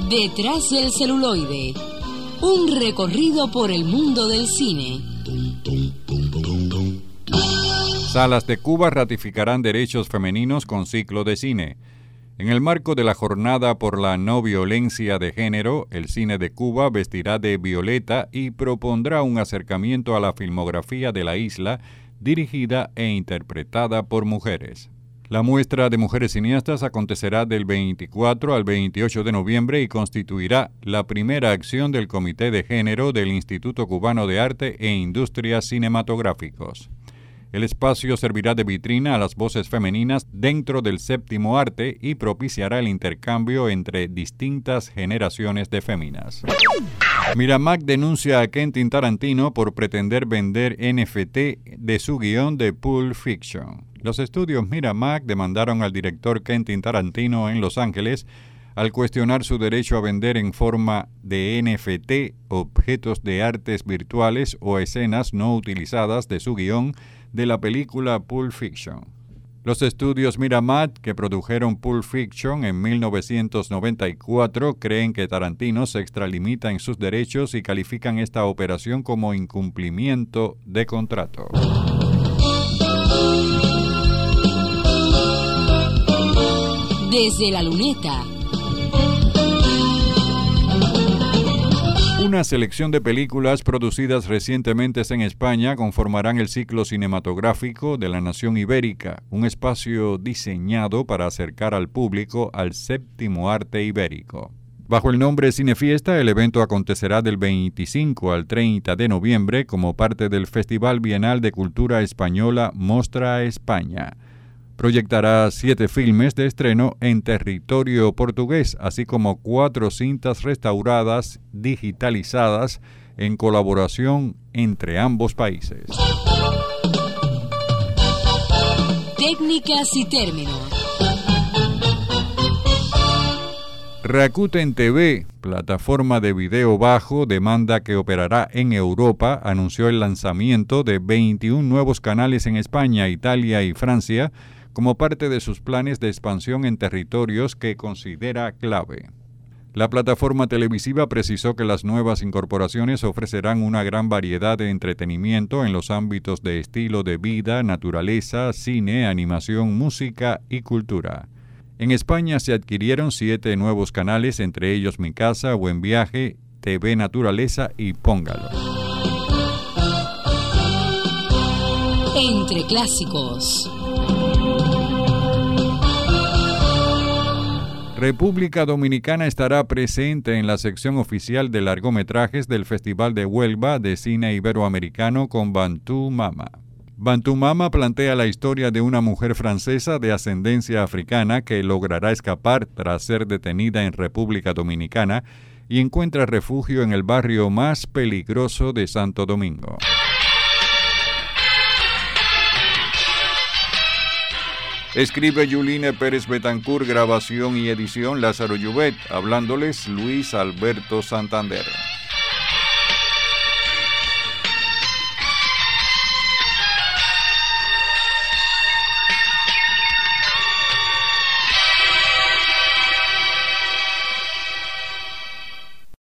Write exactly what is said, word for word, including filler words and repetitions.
Detrás del celuloide, un recorrido por el mundo del cine. Salas de Cuba ratificarán derechos femeninos con ciclo de cine. En el marco de la Jornada por la No Violencia de Género, el cine de Cuba vestirá de violeta y propondrá un acercamiento a la filmografía de la isla, dirigida e interpretada por mujeres. La muestra de mujeres cineastas acontecerá del veinticuatro al veintiocho de noviembre y constituirá la primera acción del Comité de Género del Instituto Cubano de Arte e Industrias Cinematográficos. El espacio servirá de vitrina a las voces femeninas dentro del séptimo arte y propiciará el intercambio entre distintas generaciones de féminas. Miramax denuncia a Quentin Tarantino por pretender vender N F T de su guión de Pulp Fiction. Los estudios Miramax demandaron al director Quentin Tarantino en Los Ángeles al cuestionar su derecho a vender en forma de N F T objetos de artes virtuales o escenas no utilizadas de su guión de la película Pulp Fiction. Los estudios Miramax, que produjeron Pulp Fiction en mil novecientos noventa y cuatro, creen que Tarantino se extralimita en sus derechos y califican esta operación como incumplimiento de contrato. Desde la luneta. Una selección de películas producidas recientemente en España conformarán el ciclo cinematográfico de la nación ibérica, un espacio diseñado para acercar al público al séptimo arte ibérico. Bajo el nombre Cinefiesta, el evento acontecerá del veinticinco al treinta de noviembre como parte del Festival Bienal de Cultura Española Mostra España. Proyectará siete filmes de estreno en territorio portugués, así como cuatro cintas restauradas, digitalizadas, en colaboración entre ambos países. Técnicas y términos. Rakuten T V, plataforma de video bajo demanda que operará en Europa, anunció el lanzamiento de veintiún nuevos canales en España, Italia y Francia, como parte de sus planes de expansión en territorios que considera clave. La plataforma televisiva precisó que las nuevas incorporaciones ofrecerán una gran variedad de entretenimiento en los ámbitos de estilo de vida, naturaleza, cine, animación, música y cultura. En España se adquirieron siete nuevos canales, entre ellos Mi Casa, Buen Viaje, T V Naturaleza y Póngalo. Entre clásicos. República Dominicana estará presente en la sección oficial de largometrajes del Festival de Huelva de Cine Iberoamericano con Bantu Mama. Bantu Mama plantea la historia de una mujer francesa de ascendencia africana que logrará escapar tras ser detenida en República Dominicana y encuentra refugio en el barrio más peligroso de Santo Domingo. Escribe Yuline Pérez Betancourt, grabación y edición Lázaro Llubet, hablándoles Luis Alberto Santander.